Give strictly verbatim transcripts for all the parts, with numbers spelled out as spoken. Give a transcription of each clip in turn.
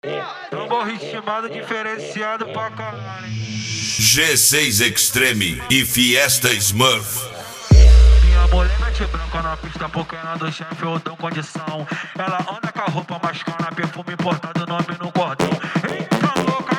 Tambor ritmado diferenciado pra caralho. G seis Extreme e Fiesta Smurf. Minha mulher mete branca na pista, porque na do chefe eu dou condição. Ela anda com a roupa mais cara, perfume importado, nome no cordão. Eita louca,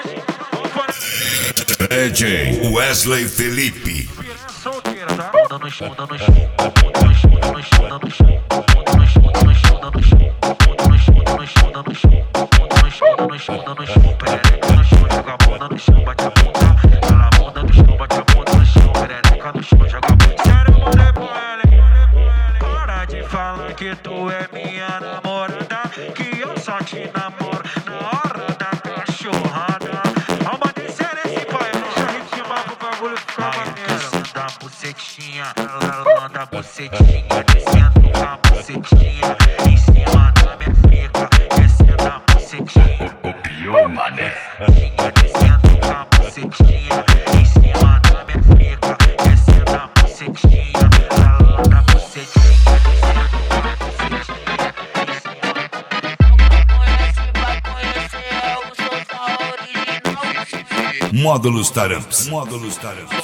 D J Wesley Felipe. Solteira, tá? Bunda no chão, bunda no chão, bunda no chão, bunda no chão, bunda no chão, bunda no chão, bunda no chão, bunda no chão, bunda no chão, bunda no chão, bunda no chão, bunda no chão, bunda no chão, bunda no chão, perereca no chão, joga a bunda no chão, bate a bunda, ela bunda no chão, bate a bunda no chão, perereca no chão, joga a bunda. Sério, mandei pra ela, para de falar que tu é minha namorada, que eu só te namoro na hora da cachorrada. Alma descer esse pai, deixa ritmar pro bagulho ficar maneiro. Da bucetinha, ela manda a bucetinha, descendo com a bucetinha, em cima da minha fica, descendo a bucetinha. Copiou, mané. Descendo com a bucetinha, em cima da minha fica, descendo a bucetinha, ela manda a bucetinha, descendo com a bucetinha, em cima. Conhece, vai conhecer, é o Souza original. Módulos Taramps. Módulos Taramps.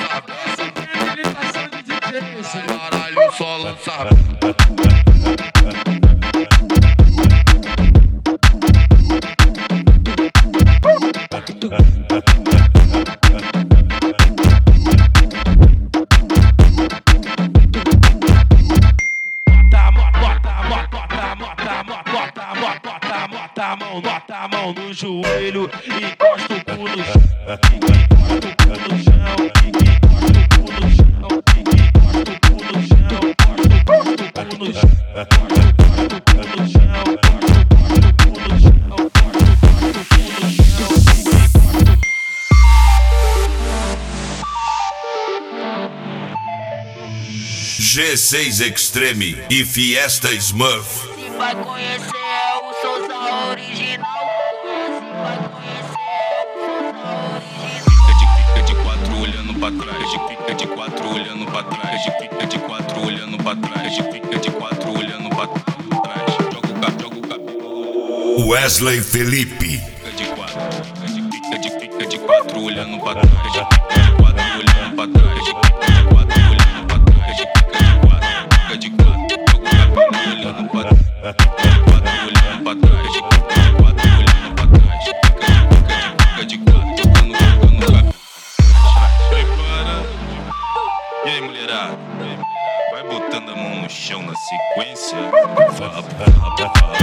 Caralho, só lança. Bota a mão no joelho, encosta o cu no chão, encosta o cu no chão, encosta o cu no chão, encosta o cu no chão, encosta o cu no chão, encosta o cu no chão, encosta o cu no chão, encosta o cu no chão. G seis Extreme e Fiesta Smurf. Se vai conhecer, é o Souza original. Se vai conhecer, é o Souza original. Fica de, fica de quatro olhando pra trás, de fica de quatro olhando pra trás, de fica de quatro olhando pra trás, de fica de quatro olhando pra trás. Joga o cap, joga o cap. Wesley Felipe. Fica de quatro, fica de, fica de, fica de quatro olhando pra trás, de fica de quatro olhando pra trás, de fica de quatro olhando pra trás, de fica de quatro, fica de quatro, joga o cap olhando pra trás, fica de quatro olhando pra trás, de fica de quatro olhando pra trás, de fica de, fica de, fica de quatro, jogando, jogando cap. Prepara. E aí, mulherada? Vai botando a mão no chão na sequência. Vá, vá, vá.